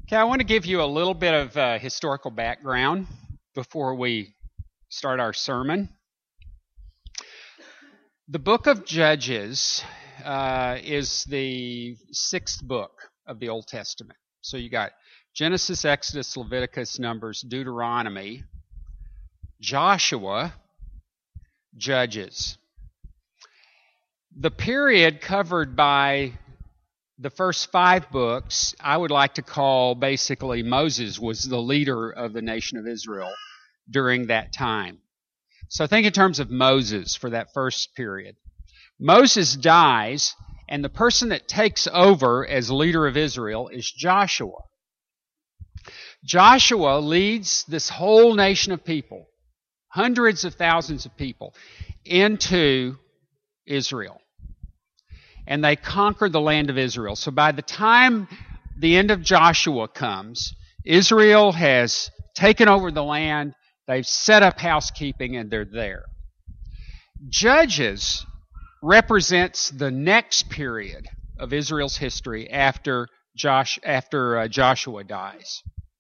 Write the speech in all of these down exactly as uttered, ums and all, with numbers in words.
Okay, I want to give you a little bit of uh, historical background before we start our sermon. The book of Judges uh, is the sixth book of the Old Testament. So you got Genesis, Exodus, Leviticus, Numbers, Deuteronomy, Joshua, Judges. The period covered by the first five books, I would like to call basically Moses was the leader of the nation of Israel during that time. So think in terms of Moses for that first period. Moses dies, and the person that takes over as leader of Israel is Joshua. Joshua leads this whole nation of people, hundreds of thousands of people, into Israel. And they conquered the land of Israel. So by the time the end of Joshua comes, Israel has taken over the land, they've set up housekeeping, and they're there. Judges represents the next period of Israel's history after Josh, after uh, Joshua dies.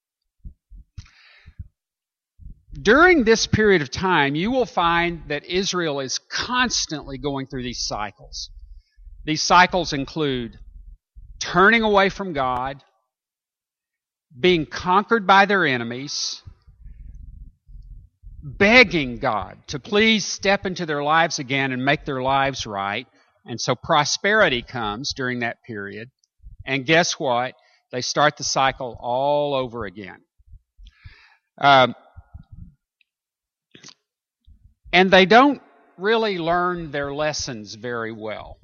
During this period of time, you will find that Israel is constantly going through these cycles. These cycles include turning away from God, being conquered by their enemies, begging God to please step into their lives again and make their lives right. And so prosperity comes during that period. And guess what? They start the cycle all over again. Um, and they don't really learn their lessons very well.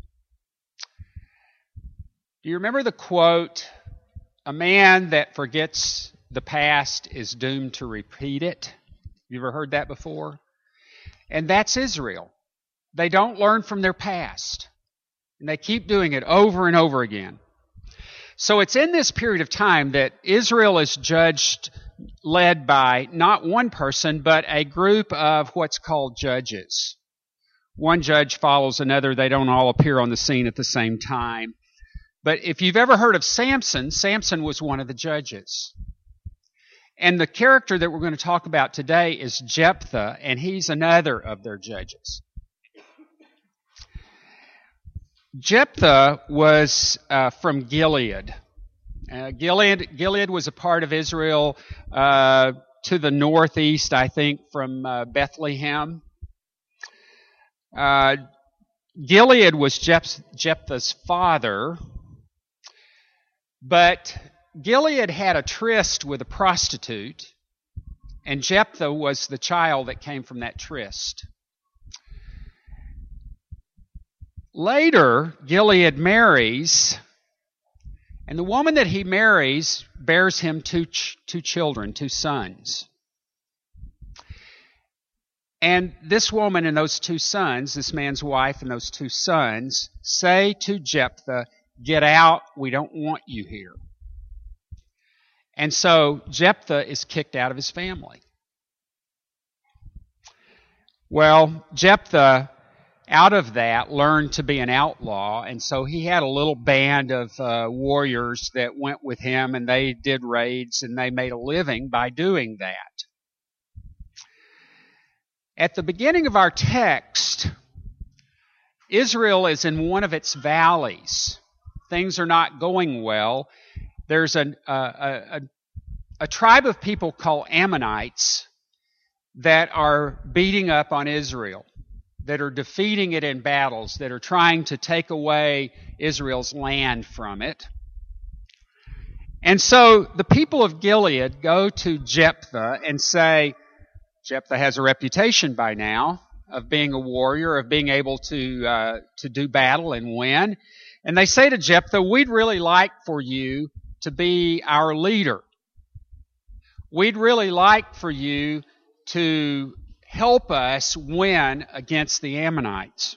Do you remember the quote, "A man that forgets the past is doomed to repeat it"? You ever heard that before? And that's Israel. They don't learn from their past. And they keep doing it over and over again. So it's in this period of time that Israel is judged, led by not one person, but a group of what's called judges. One judge follows another. They don't all appear on the scene at the same time. But if you've ever heard of Samson, Samson was one of the judges. And the character that we're going to talk about today is Jephthah, and he's another of their judges. Jephthah was uh, from Gilead. Uh, Gilead. Gilead was a part of Israel uh, to the northeast, I think, from uh, Bethlehem. Uh, Gilead was Jeph- Jephthah's father. But Gilead had a tryst with a prostitute, and Jephthah was the child that came from that tryst. Later, Gilead marries, and the woman that he marries bears him two, ch- two children, two sons. And this woman and those two sons, this man's wife and those two sons, say to Jephthah, "Get out, we don't want you here." And so Jephthah is kicked out of his family. Well, Jephthah, out of that, learned to be an outlaw, and so he had a little band of uh, warriors that went with him, and they did raids, and they made a living by doing that. At the beginning of our text, Israel is in one of its valleys. Things are not going well. There's a, a, a, a tribe of people called Ammonites that are beating up on Israel, that are defeating it in battles, that are trying to take away Israel's land from it. And so the people of Gilead go to Jephthah and say, Jephthah has a reputation by now of being a warrior, of being able to uh, to do battle and win. And they say to Jephthah, "We'd really like for you to be our leader. We'd really like for you to help us win against the Ammonites."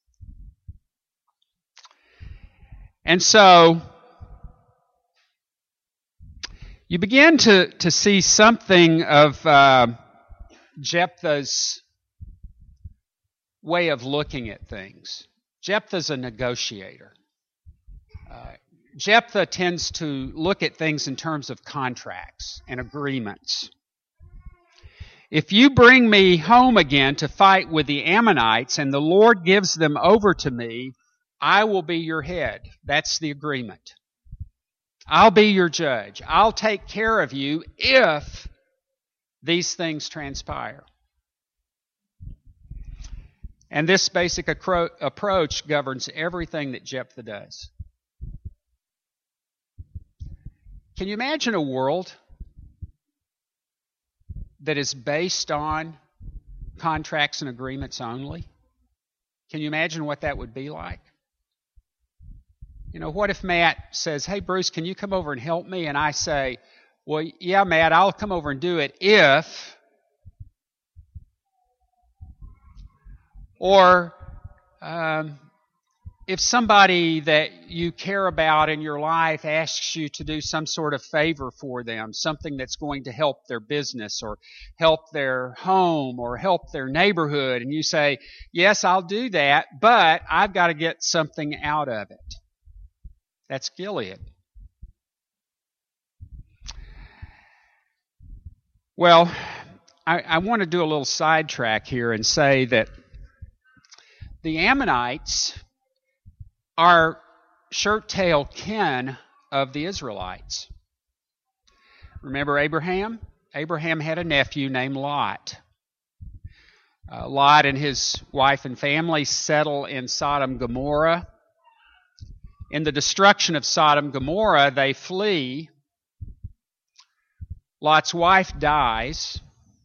And so you begin to, to see something of uh, Jephthah's way of looking at things. Jephthah's a negotiator. Uh, Jephthah tends to look at things in terms of contracts and agreements. If you bring me home again to fight with the Ammonites and the Lord gives them over to me, I will be your head. That's the agreement. I'll be your judge. I'll take care of you if these things transpire. And this basic accro- approach governs everything that Jephthah does. Can you imagine a world that is based on contracts and agreements only? Can you imagine what that would be like? You know, what if Matt says, hey, Bruce, can you come over and help me? And I say, well, yeah, Matt, I'll come over and do it if... Or um, if somebody that you care about in your life asks you to do some sort of favor for them, something that's going to help their business or help their home or help their neighborhood, and you say, yes, I'll do that, but I've got to get something out of it. That's Gilead. Well, I, I want to do a little sidetrack here and say that the Ammonites are shirt-tail kin of the Israelites. Remember Abraham? Abraham had a nephew named Lot. Uh, Lot and his wife and family settle in Sodom and Gomorrah. In the destruction of Sodom and Gomorrah, they flee. Lot's wife dies.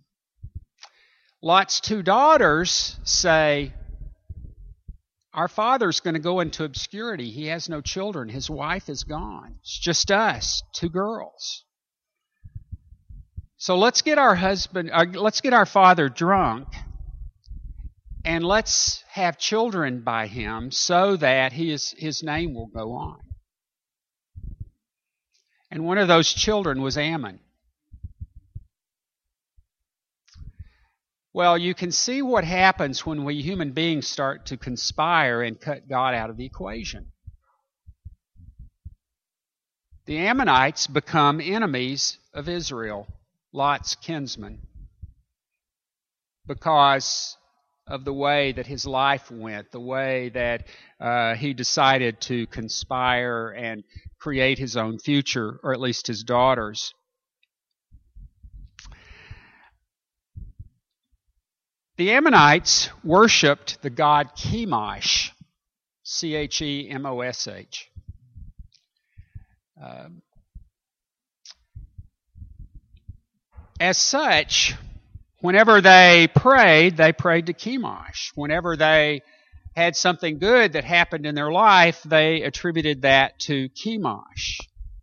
Lot's two daughters say, our father's going to go into obscurity. He has no children. His wife is gone. It's just us, two girls. So let's get our husband, uh, let's get our father drunk, and let's have children by him so that his, his name will go on. And one of those children was Ammon. Well, you can see what happens when we human beings start to conspire and cut God out of the equation. The Ammonites become enemies of Israel, Lot's kinsmen, because of the way that his life went, the way that uh, he decided to conspire and create his own future, or at least his daughter's. The Ammonites worshipped the god Chemosh, C H E M O S H. Uh, as such, whenever they prayed, they prayed to Chemosh. Whenever they had something good that happened in their life, they attributed that to Chemosh.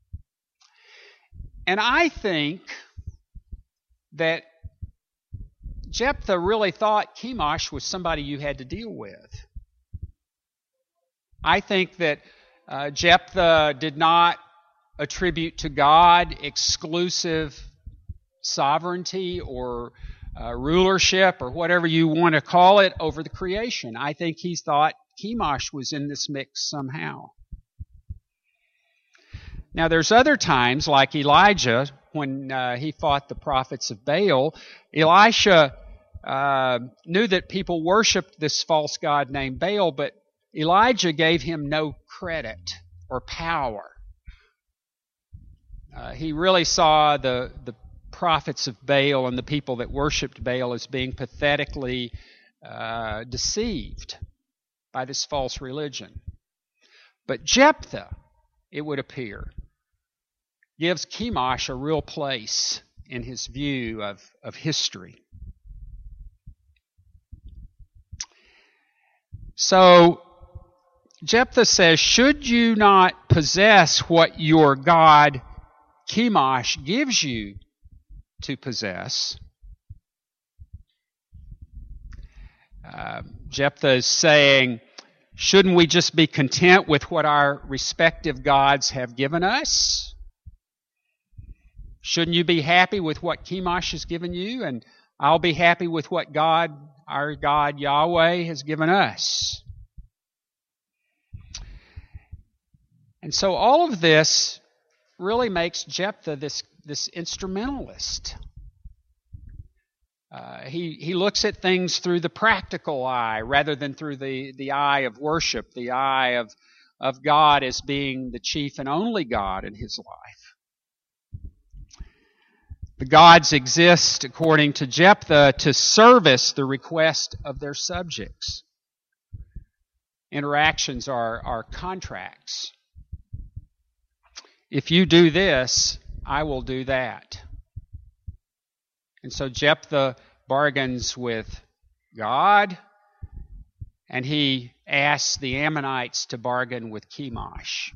And I think that Jephthah really thought Chemosh was somebody you had to deal with. I think that uh, Jephthah did not attribute to God exclusive sovereignty or uh, rulership or whatever you want to call it over the creation. I think he thought Chemosh was in this mix somehow. Now there's other times, like Elijah, when uh, he fought the prophets of Baal. Elisha uh, knew that people worshipped this false god named Baal, but Elijah gave him no credit or power. Uh, he really saw the, the prophets of Baal and the people that worshipped Baal as being pathetically uh, deceived by this false religion. But Jephthah, it would appear, gives Chemosh a real place in his view of, of history. So Jephthah says, should you not possess what your god Chemosh gives you to possess? Uh, Jephthah is saying, shouldn't we just be content with what our respective gods have given us? Shouldn't you be happy with what Chemosh has given you? And I'll be happy with what God, our God Yahweh, has given us. And so all of this really makes Jephthah this, this instrumentalist. Uh, he, he looks at things through the practical eye rather than through the, the eye of worship, the eye of, of God as being the chief and only God in his life. The gods exist, according to Jephthah, to service the request of their subjects. Interactions are, are contracts. If you do this, I will do that. And so Jephthah bargains with God, and he asks the Ammonites to bargain with Chemosh.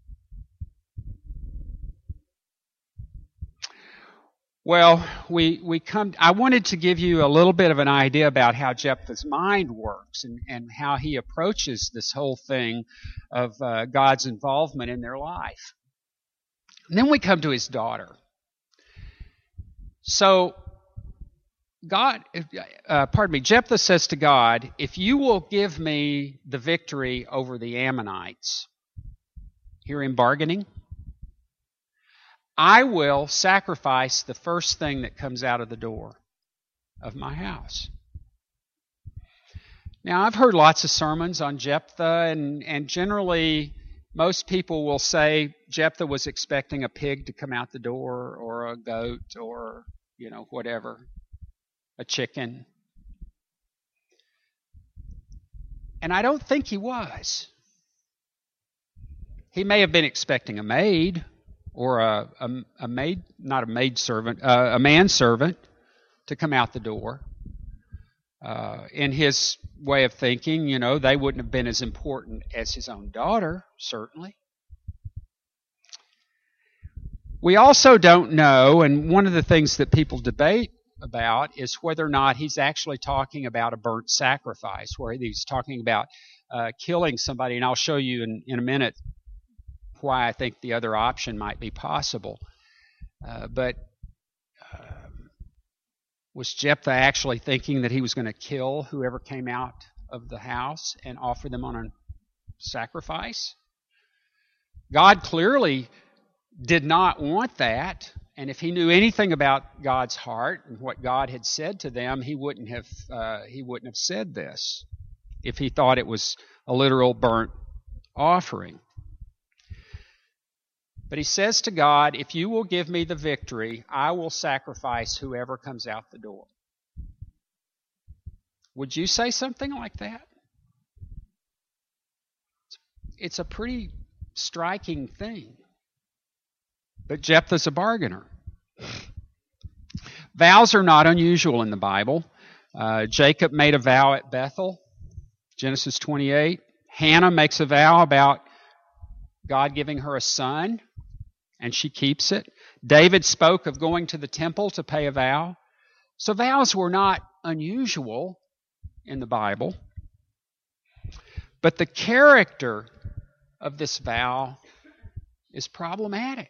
Well, we, we come. I wanted to give you a little bit of an idea about how Jephthah's mind works and, and how he approaches this whole thing of uh, God's involvement in their life. And then we come to his daughter. So, God, uh, pardon me, Jephthah says to God, if you will give me the victory over the Ammonites, hear him bargaining, I will sacrifice the first thing that comes out of the door of my house. Now, I've heard lots of sermons on Jephthah, and, and generally most people will say Jephthah was expecting a pig to come out the door, or a goat, or, you know, whatever, a chicken. And I don't think he was. He may have been expecting a maid, or a, a, a maid, not a maid servant, uh, a manservant to come out the door. Uh, in his way of thinking, you know, they wouldn't have been as important as his own daughter, certainly. We also don't know, and one of the things that people debate about is whether or not he's actually talking about a burnt sacrifice, where he's talking about uh, killing somebody, and I'll show you in, in a minute why I think the other option might be possible. Uh, but uh, was Jephthah actually thinking that he was going to kill whoever came out of the house and offer them on a sacrifice? God clearly did not want that, and if he knew anything about God's heart and what God had said to them, he wouldn't have uh, he wouldn't have said this if he thought it was a literal burnt offering. But he says to God, if you will give me the victory, I will sacrifice whoever comes out the door. Would you say something like that? It's a pretty striking thing. But Jephthah's a bargainer. Vows are not unusual in the Bible. Uh, Jacob made a vow at Bethel, Genesis twenty-eight. Hannah makes a vow about God giving her a son, and she keeps it. David spoke of going to the temple to pay a vow. So vows were not unusual in the Bible. But the character of this vow is problematic.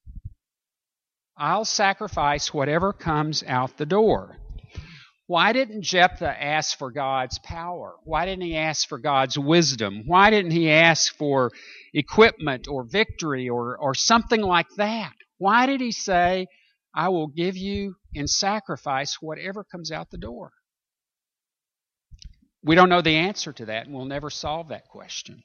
I'll sacrifice whatever comes out the door. Why didn't Jephthah ask for God's power? Why didn't he ask for God's wisdom? Why didn't he ask for equipment or victory or, or something like that? Why did he say, I will give you in sacrifice whatever comes out the door? We don't know the answer to that, and we'll never solve that question.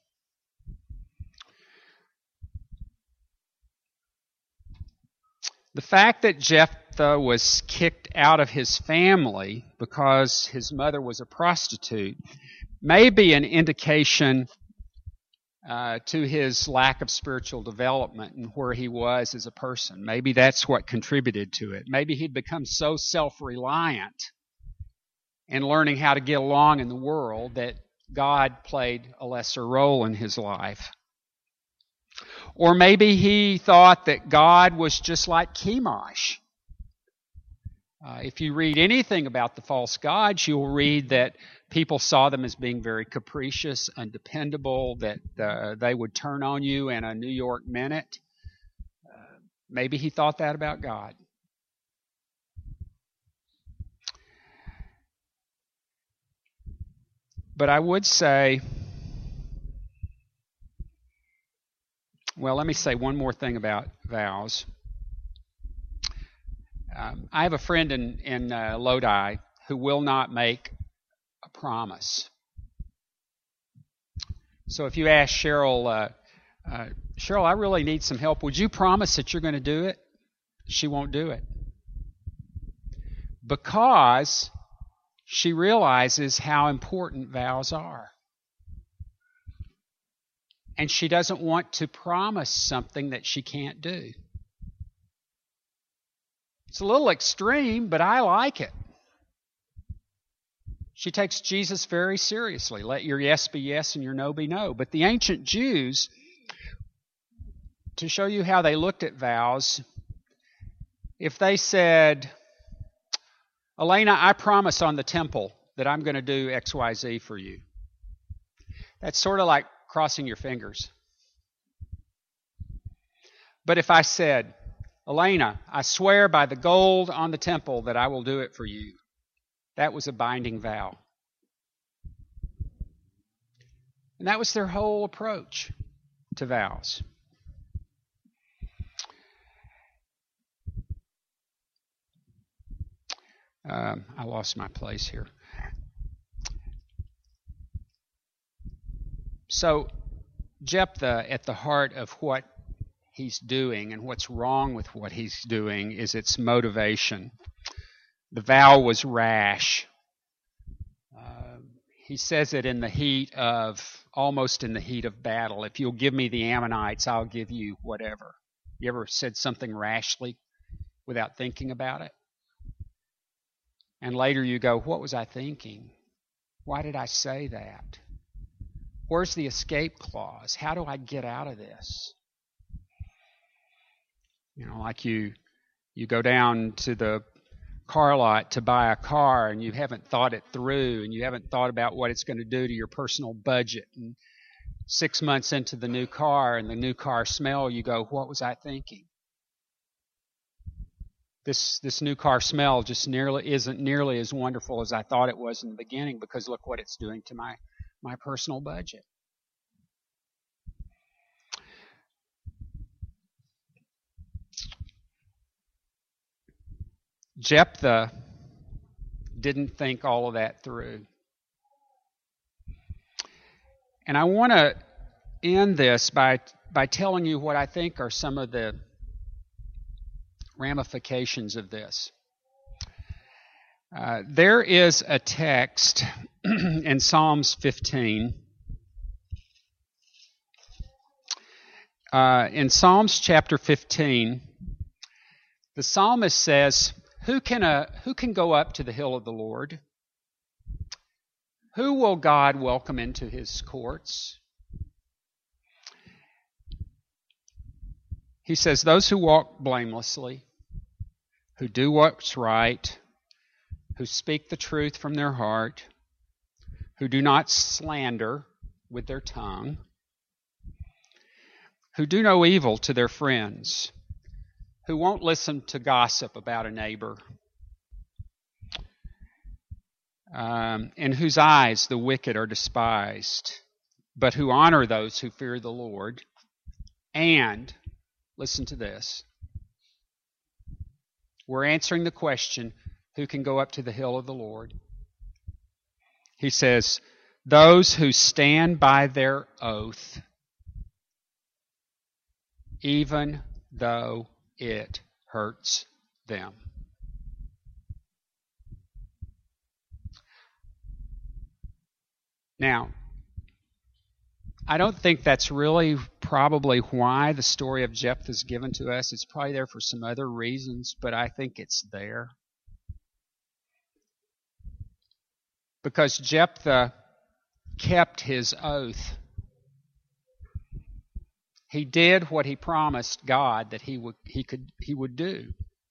The fact that Jephthah was kicked out of his family because his mother was a prostitute may be an indication uh, to his lack of spiritual development and where he was as a person. Maybe that's what contributed to it. Maybe he'd become so self-reliant in learning how to get along in the world that God played a lesser role in his life. Or maybe he thought that God was just like Chemosh. Uh, if you read anything about the false gods, you'll read that people saw them as being very capricious, undependable, that uh, they would turn on you in a New York minute. Uh, maybe he thought that about God. But I would say Well, let me say one more thing about vows. Um, I have a friend in, in uh, Lodi who will not make a promise. So if you ask Cheryl, uh, uh, Cheryl, I really need some help. Would you promise that you're going to do it? She won't do it. Because she realizes how important vows are. And she doesn't want to promise something that she can't do. It's a little extreme, but I like it. She takes Jesus very seriously. Let your yes be yes and your no be no. But the ancient Jews, to show you how they looked at vows, if they said, Elena, I promise on the temple that I'm going to do X Y Z for you. That's sort of like crossing your fingers. But if I said, Elena, I swear by the gold on the temple that I will do it for you, that was a binding vow. And that was their whole approach to vows. Um, I lost my place here. So, Jephthah, at the heart of what he's doing and what's wrong with what he's doing is its motivation. The vow was rash. Uh, he says it in the heat of, almost in the heat of battle. If you'll give me the Ammonites, I'll give you whatever. You ever said something rashly without thinking about it? And later you go, what was I thinking? Why did I say that? Where's the escape clause? How do I get out of this? You know, like you you go down to the car lot to buy a car and you haven't thought it through and you haven't thought about what it's going to do to your personal budget. And six months into the new car and the new car smell, you go, what was I thinking? This this new car smell just nearly isn't nearly as wonderful as I thought it was in the beginning, because look what it's doing to my, my personal budget. Jephthah didn't think all of that through. And I want to end this by by telling you what I think are some of the ramifications of this. Uh, there is a text in Psalms fifteen. Uh, in Psalms chapter fifteen, the psalmist says, Who can uh, who can go up to the hill of the Lord? Who will God welcome into his courts? He says, those who walk blamelessly, who do what's right, who speak the truth from their heart, who do not slander with their tongue, who do no evil to their friends, who won't listen to gossip about a neighbor, um, in whose eyes the wicked are despised, but who honor those who fear the Lord. And, listen to this, we're answering the question, who can go up to the hill of the Lord? He says, those who stand by their oath, even though it hurts them. Now, I don't think that's really probably why the story of Jephthah is given to us. It's probably there for some other reasons, but I think it's there. Because Jephthah kept his oath. He did what he promised God that he would he could he would do.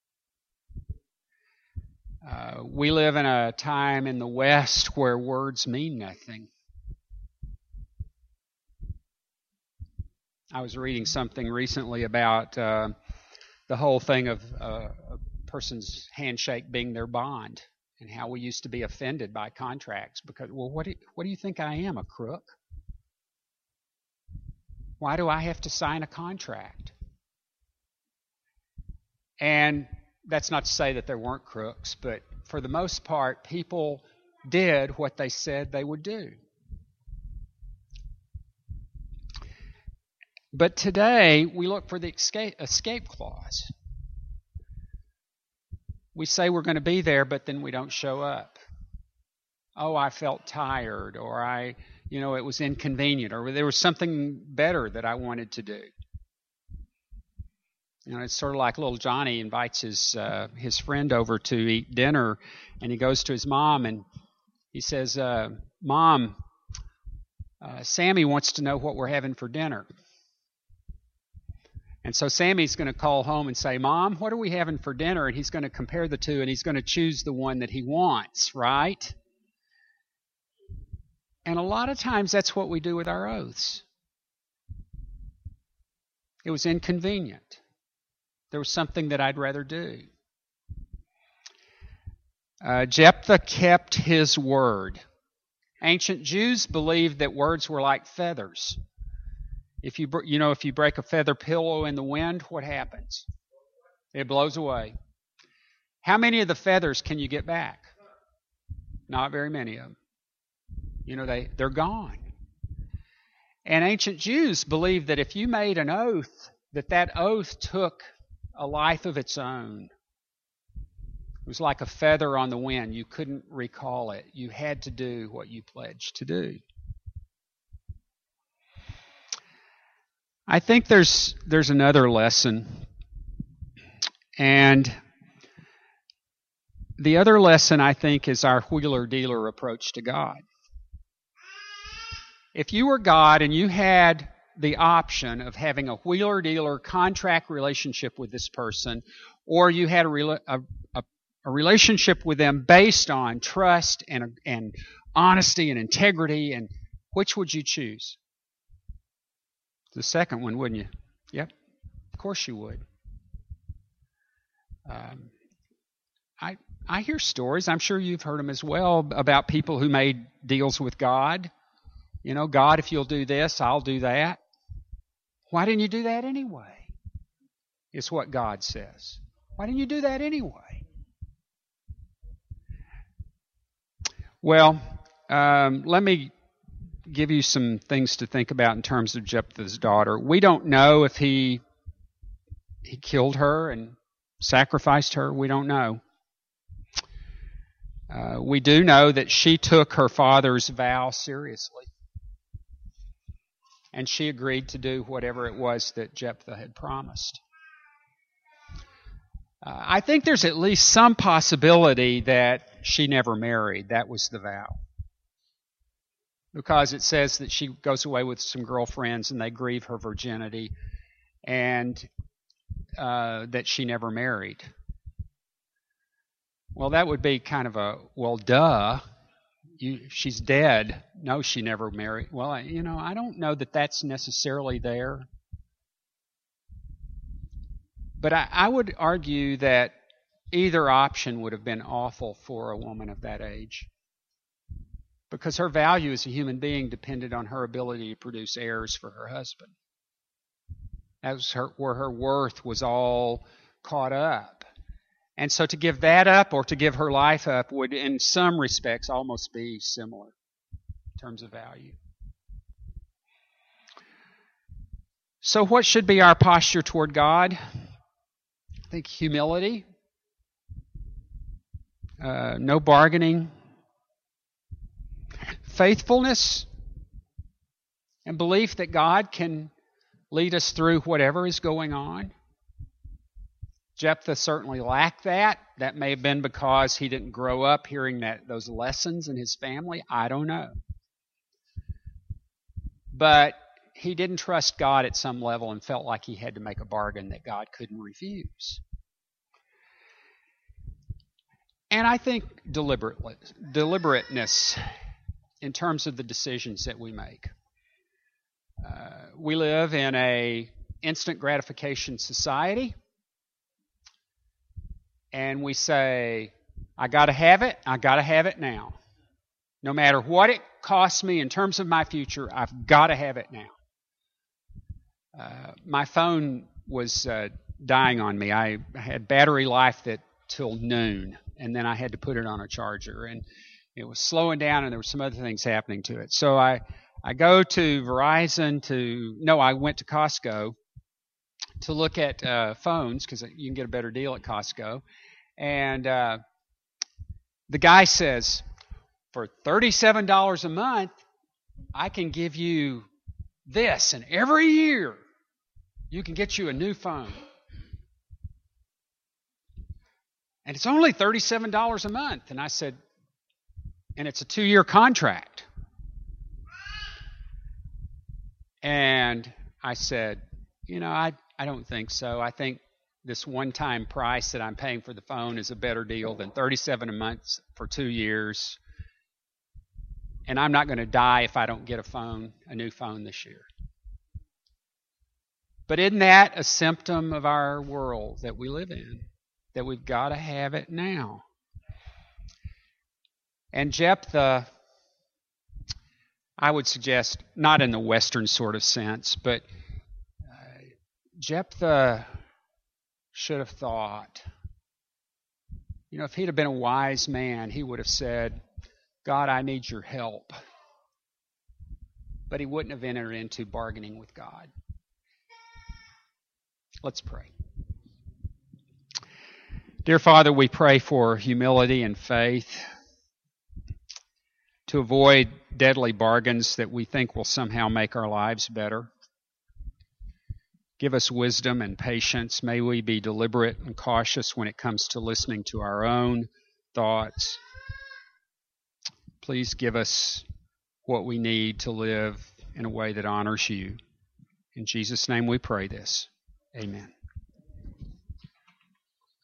Uh, we live in a time in the West where words mean nothing. I was reading something recently about uh, the whole thing of uh, a person's handshake being their bond, and how we used to be offended by contracts because, well, what do you, what do you think I am, a crook? Why do I have to sign a contract? And that's not to say that there weren't crooks, but for the most part, people did what they said they would do. But today, we look for the escape, escape clause. We say we're going to be there, but then we don't show up. Oh, I felt tired, or I, you know, it was inconvenient, or there was something better that I wanted to do. You know, it's sort of like little Johnny invites his uh, his friend over to eat dinner, and he goes to his mom and he says, uh, "Mom, uh, Sammy wants to know what we're having for dinner." And so Sammy's going to call home and say, "Mom, what are we having for dinner?" And he's going to compare the two, and he's going to choose the one that he wants, right? And a lot of times that's what we do with our oaths. It was inconvenient. There was something that I'd rather do. Uh, Jephthah kept his word. Ancient Jews believed that words were like feathers. If you you know if you break a feather pillow in the wind, what happens? It blows away. How many of the feathers can you get back? Not very many of them. You know, they, they're gone. And ancient Jews believed that if you made an oath, that that oath took a life of its own. It was like a feather on the wind. You couldn't recall it. You had to do what you pledged to do. I think there's there's another lesson. And the other lesson, I think, is our wheeler-dealer approach to God. If you were God and you had the option of having a wheeler-dealer contract relationship with this person, or you had a, a, a relationship with them based on trust and, and honesty and integrity, and which would you choose? The second one, wouldn't you? Yep, of course you would. Um, I I hear stories, I'm sure you've heard them as well, about people who made deals with God. You know, God, if you'll do this, I'll do that. Why didn't you do that anyway? It's what God says. Why didn't you do that anyway? Well, um, let me give you some things to think about in terms of Jephthah's daughter. We don't know if he he killed her and sacrificed her. We don't know. Uh, we do know that she took her father's vow seriously. And she agreed to do whatever it was that Jephthah had promised. Uh, I think there's at least some possibility that she never married. That was the vow. Because it says that she goes away with some girlfriends and they grieve her virginity, and uh, that she never married. Well, that would be kind of a, well, duh. You, she's dead. No, she never married. Well, I, you know, I don't know that that's necessarily there. But I, I would argue that either option would have been awful for a woman of that age. Because her value as a human being depended on her ability to produce heirs for her husband. That was her, where her worth was all caught up. And so to give that up or to give her life up would, in some respects, almost be similar in terms of value. So what should be our posture toward God? I think humility, uh, no bargaining, faithfulness, and belief that God can lead us through whatever is going on. Jephthah certainly lacked that. That may have been because he didn't grow up hearing that those lessons in his family. I don't know. But he didn't trust God at some level and felt like he had to make a bargain that God couldn't refuse. And I think deliberate, deliberateness in terms of the decisions that we make. Uh, we live in a instant gratification society. And we say, I got to have it, I got to have it now. No matter what it costs me in terms of my future, I've got to have it now. uh, my phone was uh, dying on me. I had battery life that till noon, and then I had to put it on a charger, and it was slowing down, and there were some other things happening to it. So I, I go to Verizon to, no, I went to Costco to look at uh, phones because you can get a better deal at Costco. And uh, the guy says, for thirty-seven dollars a month, I can give you this, and every year you can get you a new phone. And it's only thirty-seven dollars a month. And I said, and it's a two-year contract. And I said, you know, I, I don't think so. I think this one-time price that I'm paying for the phone is a better deal than thirty-seven dollars a month for two years. And I'm not going to die if I don't get a phone, a new phone this year. But isn't that a symptom of our world that we live in? That we've got to have it now. And Jephthah, I would suggest, not in the Western sort of sense, but uh, Jephthah should have thought, you know, if he'd have been a wise man, he would have said, God, I need your help. But he wouldn't have entered into bargaining with God. Let's pray. Dear Father, we pray for humility and faith to avoid deadly bargains that we think will somehow make our lives better. Give us wisdom and patience. May we be deliberate and cautious when it comes to listening to our own thoughts. Please give us what we need to live in a way that honors you. In Jesus' name we pray this. Amen.